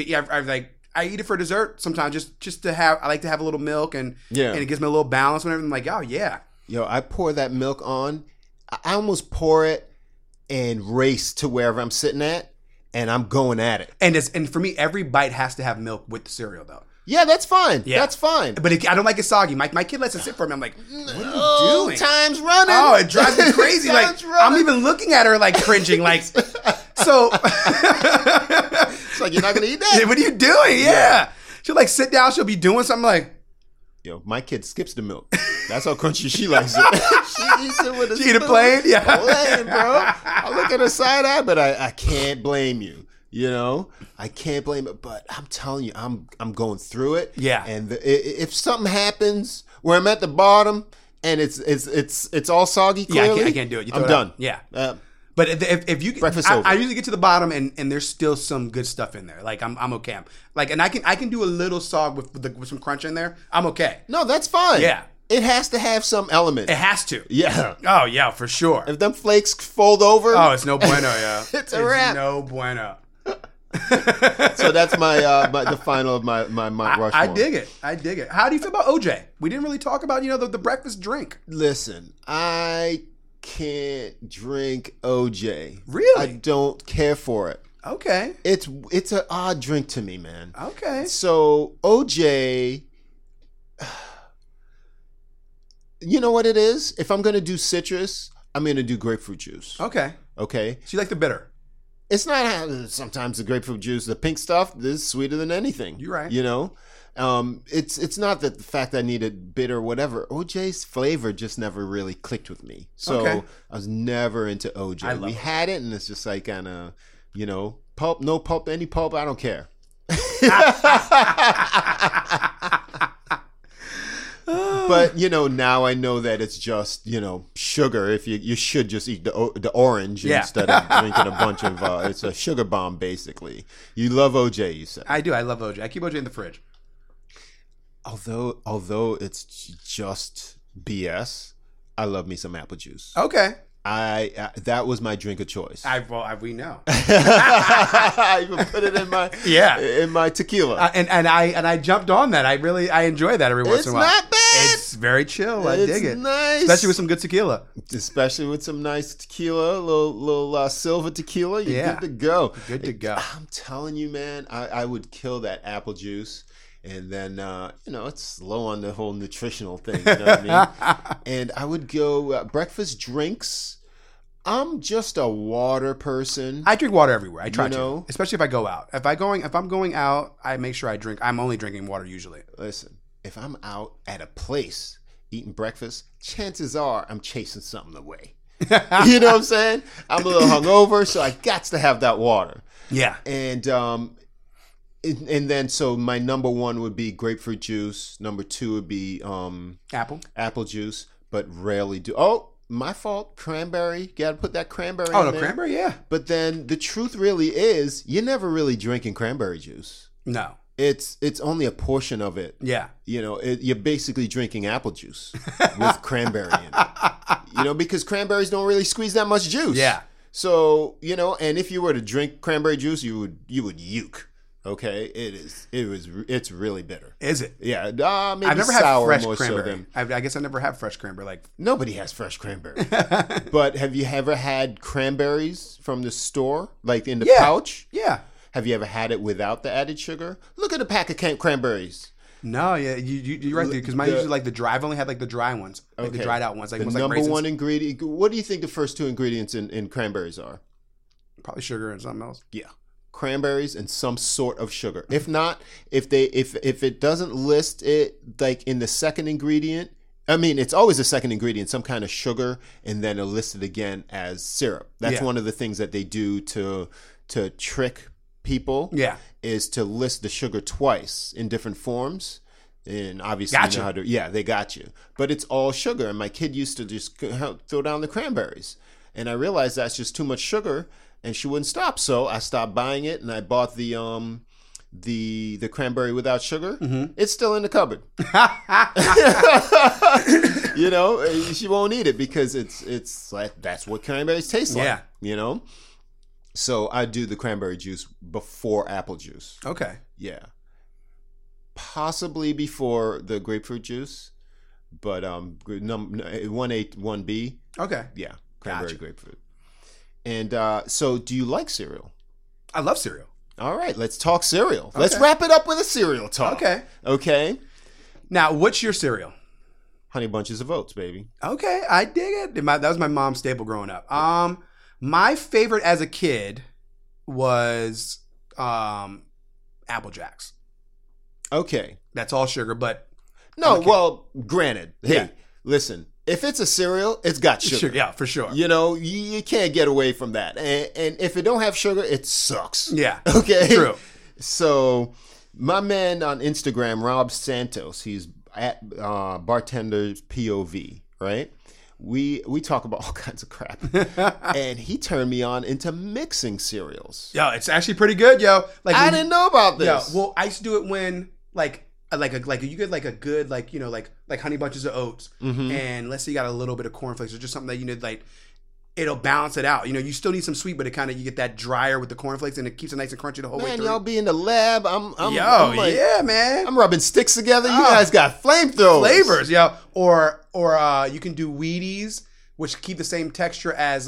I eat it for dessert sometimes just to have. I like to have a little milk and it gives me a little balance whenever I'm like, oh yeah. Yo, I pour that milk on. I almost pour it and race to wherever I'm sitting at, and I'm going at it. And for me, every bite has to have milk with the cereal though. Yeah, that's fine. Yeah. That's fine. But I don't like it soggy. My kid lets it sit for me. I'm like, what are you doing? Time's running. Oh, it drives me crazy. Like Time's running. I'm even looking at her like cringing. Like so. It's like, you're not going to eat that? What are you doing? Yeah. She'll like sit down. She'll be doing something like. Yo, my kid skips the milk. That's how crunchy she likes it. She eats it with a She eat it spoon. plain? Yeah. Plain, bro. I look at her side eye, but I can't blame you. I can't blame it. But I'm telling you, I'm going through it. Yeah. And if something happens where I'm at the bottom and it's all soggy, Yeah, clearly, I can't do it. You throw I'm it done. out. Yeah. Uh, But if you Breakfast I, over. I usually get to the bottom and there's still some good stuff in there. Like I'm okay. And I can do a little sog with some crunch in there. I'm okay. no, that's fine. Yeah. It has to have some element. It has to. Yeah. Oh yeah, for sure. If them flakes fold over, Oh, it's no bueno, yeah. It's a wrap. No bueno. so that's my the final of my Mount Rushmore. I dig it. How do you feel about OJ? We didn't really talk about the breakfast drink. Listen, I can't drink OJ. Really? I don't care for it. Okay. It's an odd drink to me, man. Okay. So OJ, you know what it is? If I'm gonna do citrus, I'm gonna do grapefruit juice. Okay. Okay. So you like the bitter? It's not how sometimes the grapefruit juice, the pink stuff, is sweeter than anything. You're right. It's not that the fact that I needed bitter or whatever. OJ's flavor just never really clicked with me. So Okay. I was never into OJ. I love We it. had it, and it's just like kind of, pulp, no pulp, any pulp, I don't care. But now I know that it's just sugar. If you should just eat the orange instead of drinking a bunch of. It's a sugar bomb basically. You love OJ, you said. I do. I love OJ. I keep OJ in the fridge. Although it's just BS, I love me some apple juice. Okay. That was my drink of choice. We know. I even put it in my tequila. And I jumped on that. I enjoy that every once in a while. It's not bad. It's very chill. I dig it. Nice, especially with some good tequila. Especially with some nice tequila, little silver tequila. You're good to go. Good to go. I'm telling you, man. I would kill that apple juice. And then, it's low on the whole nutritional thing, you know what I mean? And I would go breakfast drinks. I'm just a water person. I drink water everywhere. I try to, especially if I go out. If I'm going out, I make sure I drink. I'm only drinking water usually. Listen, if I'm out at a place eating breakfast, chances are I'm chasing something away. You know what I'm saying? I'm a little hungover, so I got to have that water. Yeah. And then, so my number one would be grapefruit juice. Number two would be apple juice, but rarely do. Oh, my fault. Cranberry. Got to put that cranberry in there. Cranberry, yeah. But then the truth really is, you're never really drinking cranberry juice. No. It's only a portion of it. Yeah. You're basically drinking apple juice with cranberry in it. Because cranberries don't really squeeze that much juice. Yeah. So, and if you were to drink cranberry juice, you would uke. Okay, it's really bitter. Is it? Yeah, maybe I've never sour had fresh more cranberry. so than, I guess I never had fresh cranberry. Nobody has fresh cranberry. But have you ever had cranberries from the store, like in the pouch? Yeah. Have you ever had it without the added sugar? Look at a pack of cranberries. No, yeah, you're right, because mine usually the dry. I've only had the dry ones, the dried out ones. The number one ingredient. What do you think the first two ingredients in cranberries are? Probably sugar and something else. Yeah. Cranberries and some sort of sugar. If not, if it doesn't list it like in the second ingredient, I mean, it's always a second ingredient, some kind of sugar, and then it'll list it again as syrup. That's one of the things that they do to trick people. Yeah, is to list the sugar twice in different forms. And obviously, gotcha. You know how to, they got you. But it's all sugar. And my kid used to just throw down the cranberries, and I realized that's just too much sugar. And she wouldn't stop, so I stopped buying it, and I bought the cranberry without sugar. Mm-hmm. It's still in the cupboard. She won't eat it because it's like that's what cranberries taste like. Yeah. So I do the cranberry juice before apple juice. Okay. Yeah. Possibly before the grapefruit juice, but 1A, 1B. Okay. Yeah, cranberry grapefruit. And so, do you like cereal? I love cereal. All right, let's talk cereal. Okay. Let's wrap it up with a cereal talk. Okay. Now, what's your cereal? Honey Bunches of Oats, baby. Okay, I dig it. That was my mom's staple growing up. My favorite as a kid was Apple Jacks. Okay. That's all sugar, but... No, well, granted. Hey, listen. If it's a cereal, it's got sugar. Yeah, for sure. You can't get away from that. And if it don't have sugar, it sucks. Yeah. Okay? True. So, my man on Instagram, Rob Santos, he's at Bartender's POV, right? We talk about all kinds of crap. And he turned me on into mixing cereals. Yo, it's actually pretty good, yo. I didn't know about this. Yeah, well, I used to do it when, you get a good like Honey Bunches of Oats, and let's say you got a little bit of cornflakes or just something that it'll balance it out. You still need some sweet, but you get that drier with the cornflakes, and it keeps it nice and crunchy the whole way through. Man, y'all be in the lab. I'm man. I'm rubbing sticks together. You guys got flamethrowers. Flavors, or you can do Wheaties, which keep the same texture as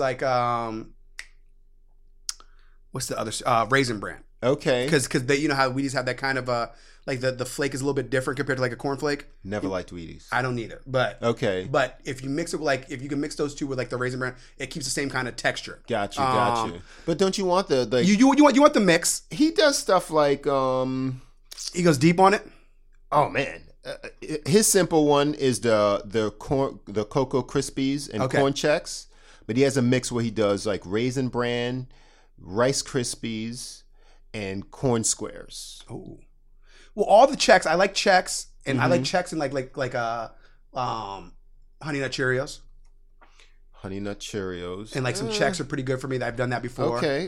what's the other Raisin Bran? Okay, because they how Wheaties have that kind of the flake is a little bit different compared to a cornflake. Never liked Wheaties. I don't need it, but okay. But if you mix it with if you can mix those two with the Raisin Bran, it keeps the same kind of texture. Got you. But don't you want the you want the mix? He does stuff like he goes deep on it. Oh man, his simple one is the Cocoa Krispies and Corn Chex, but he has a mix where he does like Raisin Bran, Rice Krispies, and Corn Squares. Oh. Well, all the Chex, I like Chex, and I like Chex in Honey Nut Cheerios. Honey Nut Cheerios. And like some Chex are pretty good for me. I've done that before. Okay.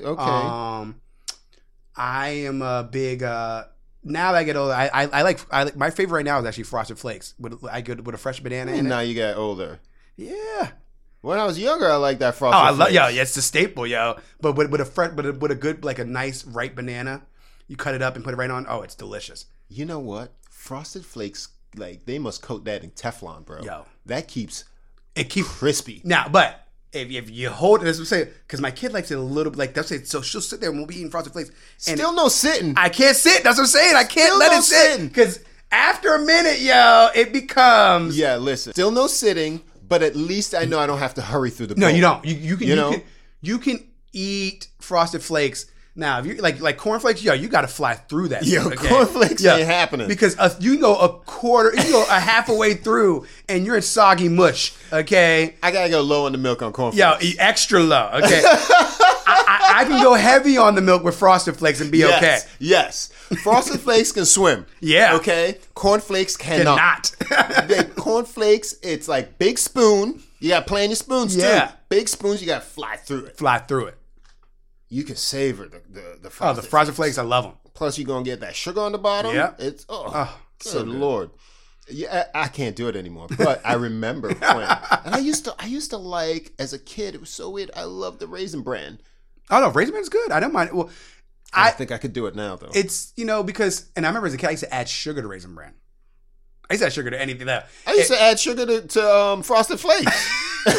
I am a big now that I get older, I like my favorite right now is actually Frosted Flakes with a fresh banana in it. Now you get older. Yeah. When I was younger, I liked that Frosted I love Flakes. yeah, it's a staple, yo. But with a good like a nice ripe banana, you cut it up and put it right on. Oh, it's delicious. You know what? Frosted Flakes, like they must coat that in Teflon, bro. Yo. That keeps It keeps crispy. now, but if you hold it, that's what I'm saying, because my kid likes it a little bit like that's it. So she'll sit there and we'll be eating Frosted Flakes. And Still no sitting. I can't sit. That's what I'm saying. I can't Still let no it sit sitting. because after a minute, yo, it becomes Yeah, listen. Still no sitting, but at least I know I don't have to hurry through the bowl. No, you don't. You You can eat Frosted Flakes. Now, if you like cornflakes, yo, you got to fly through that. Yo, shit, okay? cornflakes ain't happening. Because you can go a half a way through, and you're in soggy mush. Okay, I gotta go low on the milk on cornflakes. yo, eat extra low. Okay, I can go heavy on the milk with Frosted Flakes and be okay. Yes. Frosted Flakes can swim. Yeah. Okay. Cornflakes cannot. Cannot. Cornflakes, it's like big spoon. You got plenty of spoons Yeah. too. Big spoons, you got to fly through it. Fly through it. You can savor the Oh, Frosted the Frosted Flakes, I love them. Plus, you're going to get that sugar on the bottom. Yeah. It's, so good good. Lord. Yeah, I can't do it anymore. But I remember when. And I used to like, as a kid, it was so weird. I loved the Raisin Bran. Oh no, Raisin Bran's good. I don't mind. Well, I think I could do it now, though. it's because, and I remember as a kid, I used to add sugar to Raisin Bran. I used to add sugar to anything that. I used to add sugar to Frosted Flakes.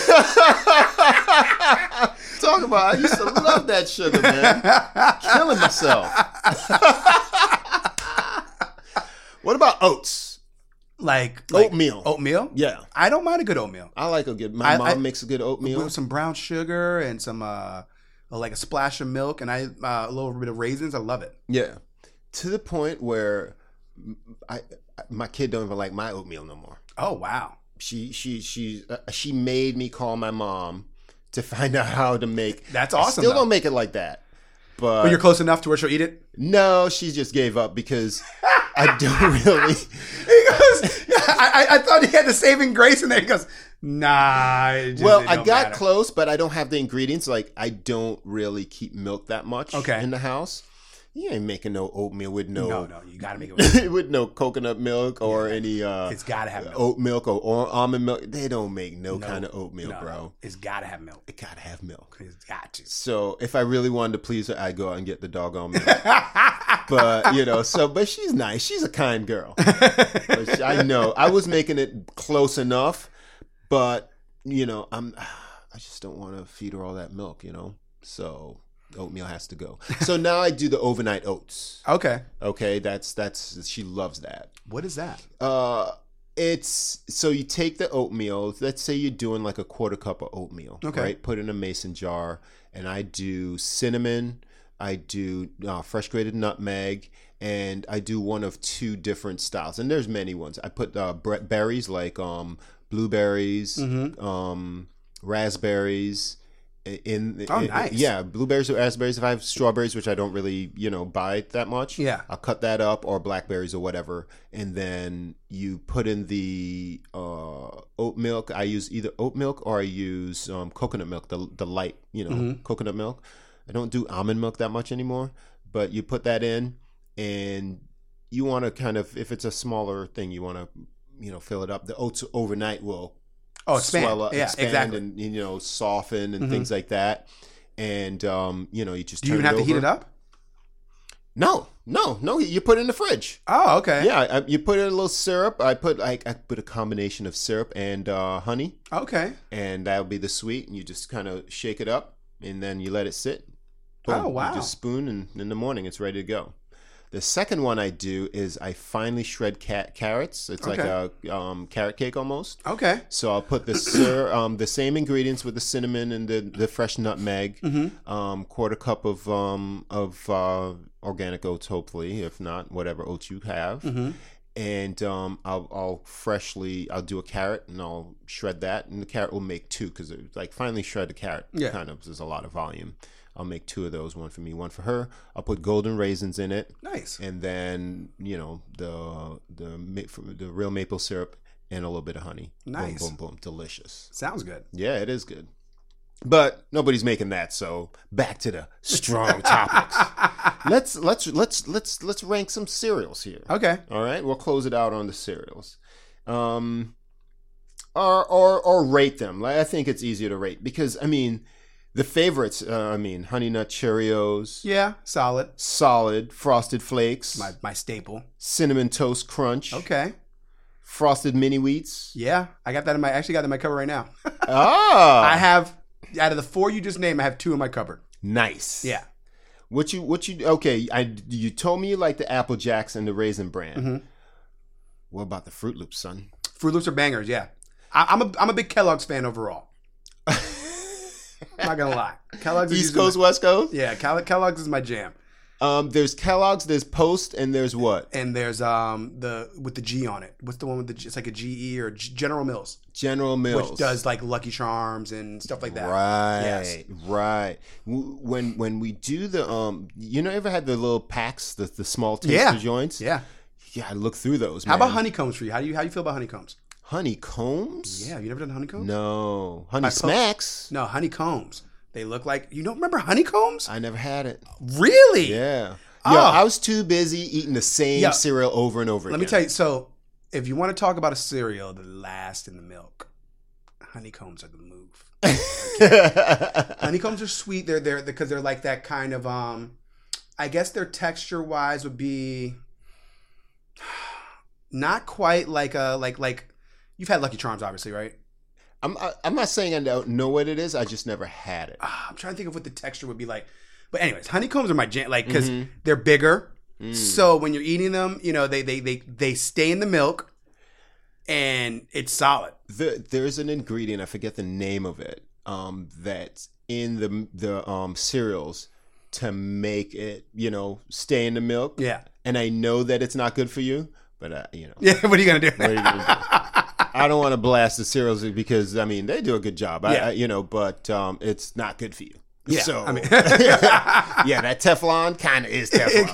Talk about, I used to love that sugar, man. Killing myself. What about oats? Like Oatmeal. Oatmeal? Yeah. I don't mind a good oatmeal. I like a good, my mom makes a good oatmeal. With some brown sugar and some, like a splash of milk and a little bit of raisins. I love it. Yeah. To the point where my kid don't even like my oatmeal no more. Oh, wow. She made me call my mom to find out how to make. That's awesome, I still though. don't make it like that. But you're close enough to where she'll eat it? No, she just gave up because I don't really. He goes, I thought he had the saving grace in there. He goes, nah. It got matter. close, but I don't have the ingredients. Like, I don't really keep milk that much Okay. in the house. You ain't making no oatmeal with No, you got to make it. with no coconut milk or any It's got to have milk. oat milk or almond milk. They don't make no kind of oatmeal, No, bro. It's got to have milk. It gotta have milk. It's got to. So if I really wanted to please her, I'd go out and get the doggone milk. But but she's nice. She's a kind girl. But I know I was making it close enough, but I just don't want to feed her all that milk, So oatmeal has to go. So now I do the overnight oats. Okay. Okay, that's she loves that. What is that? It's so you take the oatmeal. Let's say you're doing like a quarter cup of oatmeal. Okay. Right. Put it in a mason jar, and I do cinnamon. I do fresh grated nutmeg, and I do one of two different styles. And there's many ones. I put berries like blueberries, raspberries. Nice. Yeah, blueberries or raspberries. If I have strawberries, which I don't really buy that much, Yeah. I'll cut that up, or blackberries or whatever, and then you put in the oat milk. I use either oat milk or I use coconut milk, the light coconut milk. I don't do almond milk that much anymore, but you put that in, and you want to kind of, if it's a smaller thing, you want to fill it up. The oats overnight will Expand. swell up, Yeah, expand, exactly. and soften and things like that. And you just Do you turn even have to heat over. it up? No. You put it in the fridge. Oh, okay. Yeah, you put in a little syrup. I put a combination of syrup and honey, Okay. and that'll be the sweet. And you just kind of shake it up, and then you let it sit. Boom. Oh, wow. You just spoon, and in the morning it's ready to go. The second one I do is I finely shred carrots. It's like a carrot cake almost. Okay. So I'll put the the same ingredients with the cinnamon and the fresh nutmeg, quarter cup of organic oats, hopefully, if not whatever oats you have, and I'll do a carrot and I'll shred that, and the carrot will make two because like finely shred the carrot kind of there's a lot of volume. I'll make two of those, one for me, one for her. I'll put golden raisins in it. Nice. And then the real maple syrup and a little bit of honey. Nice. Boom, boom, boom. Delicious. Sounds good. Yeah, it is good. But nobody's making that, so back to the strong topics. Let's rank some cereals here. Okay. All right, we'll close it out on the cereals. Or rate them. I think it's easier to rate because I mean the favorites. Honey Nut Cheerios. Yeah, solid. Solid Frosted Flakes. My staple. Cinnamon Toast Crunch. Okay. Frosted Mini Wheats. Yeah, I got that in my. Actually, got that in my cupboard right now. Ah, I have out of the 4 you just named, I have 2 in my cupboard. nice. Yeah. What you? Okay, you told me you like the Apple Jacks and the Raisin Bran. Mm-hmm. What about the Fruit Loops, son? Fruit Loops are bangers. Yeah, I'm a big Kellogg's fan overall. I'm not gonna lie. Kellogg's is East Coast, West Coast. Yeah, Kellogg's is my jam. There's Kellogg's, there's Post, and there's what? And there's the with the G on it. What's the one with the G? It's like a GE or General Mills. General Mills, which does like Lucky Charms and stuff like that. Right, Yes. right. When we do the ever had the little packs, the small taster joints? Yeah. Yeah, I look through those. How about honeycombs for you? How do you feel about honeycombs? Honeycombs? Yeah, have you never done honeycombs? No. Honey Smacks? No, honeycombs. They look like you don't remember honeycombs? I never had it. Really? Yeah. Oh. Yo, I was too busy eating the same cereal over and over again. Let me tell you. So, if you want to talk about a cereal that lasts in the milk, honeycombs are the move. Honeycombs are sweet. They're because they're like that kind of I guess their texture wise would be not quite like you've had Lucky Charms, obviously, right? I'm not saying I don't know what it is. I just never had it. I'm trying to think of what the texture would be like. But anyways, honeycombs are my jam, like because they're bigger. So when you're eating them, they stay in the milk, and it's solid. There's an ingredient, I forget the name of it, that's in the cereals to make it stay in the milk. Yeah. And I know that it's not good for you, but Yeah. What are you gonna do? What are you gonna do? I don't want to blast the cereals because they do a good job. Yeah. But it's not good for you. Yeah, So, I mean, yeah, that Teflon kind of is Teflon.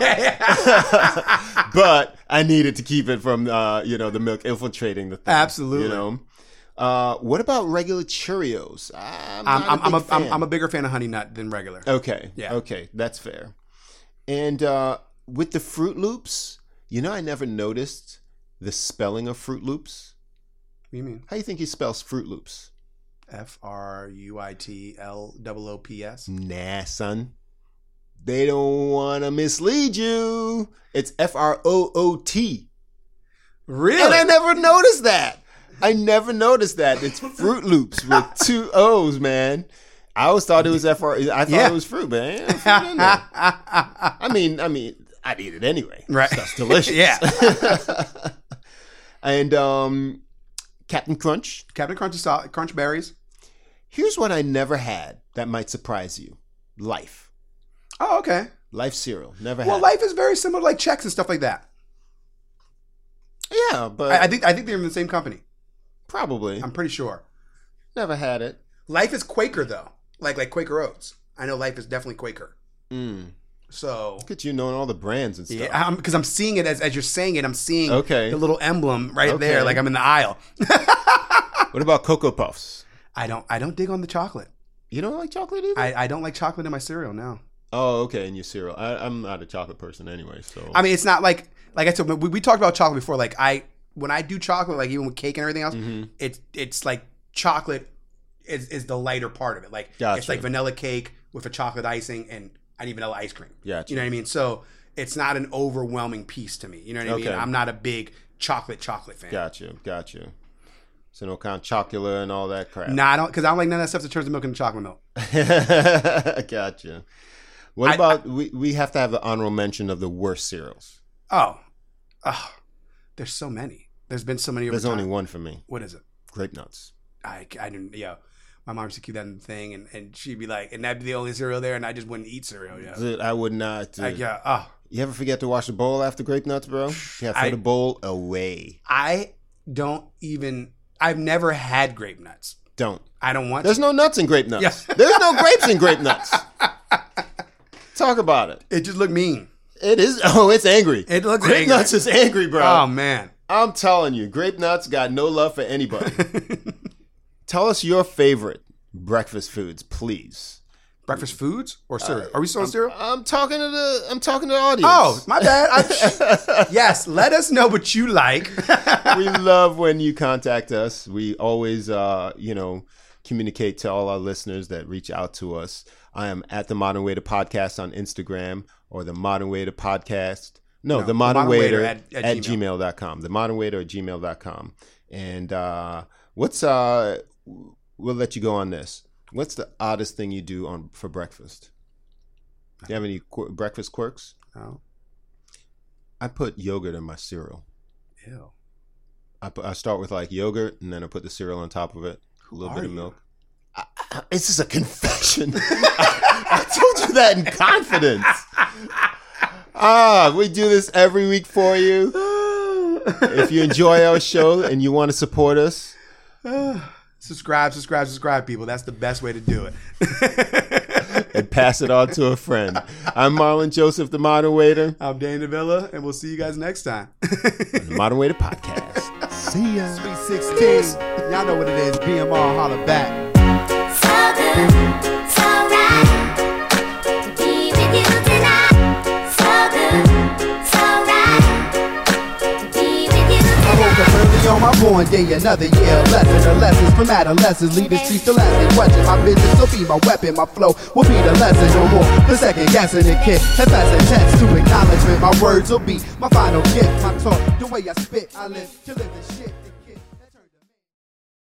But I needed to keep it from, the milk infiltrating the thing. Absolutely. What about regular Cheerios? I'm a bigger fan of Honey Nut than regular. Okay. Yeah. Okay, that's fair. And with the Fruit Loops, I never noticed the spelling of Fruit Loops. What do you mean? How do you think he spells Fruit Loops? FRUITLOOPS. Nah, son. They don't want to mislead you. It's FROOT. Really? And I never noticed that. It's Fruit Loops with 2 O's, man. I always thought it was FR. I thought it was fruit, man. I mean, I'd eat it anyway. Right. That's delicious. Yeah. And Captain Crunch. Captain Crunch is solid. Crunch berries. Here's what I never had that might surprise you. Life. Oh, okay. Life cereal. Never had. Well, Life is very similar to like Chex and stuff like that. Yeah, but I think they're in the same company. Probably. I'm pretty sure. Never had it. Life is Quaker though, like Quaker Oats. I know Life is definitely Quaker. So look at you knowing all the brands and stuff. Yeah, because I'm seeing it as you're saying it. I'm seeing the little emblem right there, like I'm in the aisle. What about Cocoa Puffs? I don't dig on the chocolate. You don't like chocolate either? I don't like chocolate in my cereal. No. Oh, okay, in your cereal. I'm not a chocolate person anyway, so. I mean, it's not like I said. We talked about chocolate before. Like when I do chocolate, like even with cake and everything else, it's like chocolate is the lighter part of it. Like it's like vanilla cake with a chocolate icing and I need vanilla ice cream. Gotcha. You know what I mean? So it's not an overwhelming piece to me. You know what I mean? I'm not a big chocolate fan. Gotcha. So no kind of chocolate and all that crap. Nah, I don't, because I don't like none of that stuff that turns the milk into chocolate milk. Gotcha. What about we have to have the honorable mention of the worst cereals? Oh, there's so many. There's been so many. There's only one for me. What is it? Grape Nuts. I didn't. My mom used to keep that in the thing, and she'd be like, and that'd be the only cereal there, and I just wouldn't eat cereal. Yeah, dude, I would not. You ever forget to wash the bowl after Grape Nuts, bro? Yeah, throw the bowl away. I've never had Grape Nuts. I don't want. There's no nuts in Grape Nuts. Yeah. There's no grapes in Grape Nuts. Talk about it. It just looked mean. It is. Oh, it's angry. It looks Grape angry. Nuts is angry, bro. Oh man. I'm telling you, Grape Nuts got no love for anybody. Tell us your favorite breakfast foods, please. Breakfast foods or cereal? Are we still on cereal? I'm talking to the audience. Oh, my bad. Yes, let us know what you like. We love when you contact us. We always, communicate to all our listeners that reach out to us. I am at The Modern Waiter Podcast on Instagram, or The Modern Waiter Podcast. No, The Modern Waiter at gmail.com. The Modern Waiter at gmail.com. And we'll let you go on this. What's the oddest thing you do for breakfast? Do you have any breakfast quirks? No. I put yogurt in my cereal. Ew. I start with like yogurt, and then I put the cereal on top of it. A little bit of milk. This is a confession. I told you that in confidence. We do this every week for you. If you enjoy our show and you want to support us, subscribe, people. That's the best way to do it. And pass it on to a friend. I'm Marlon Joseph, The Modern Waiter. I'm Dane DeVilla, and we'll see you guys next time. On The Modern Waiter Podcast. See ya. Sweet 16. Y'all know what it is. BMR, holla back. So good, so right to be with you tonight. So good, so right to be with you tonight. I woke up early on my born day, another year of lesson. The lessons from adolescence lead the streets to lesson. Question my business will be my weapon, my flow will be the lesson. No more the second guessing the kid. If that's a test to acknowledgement, my words will be my final gift. My talk, the way I spit, I live to live this shit.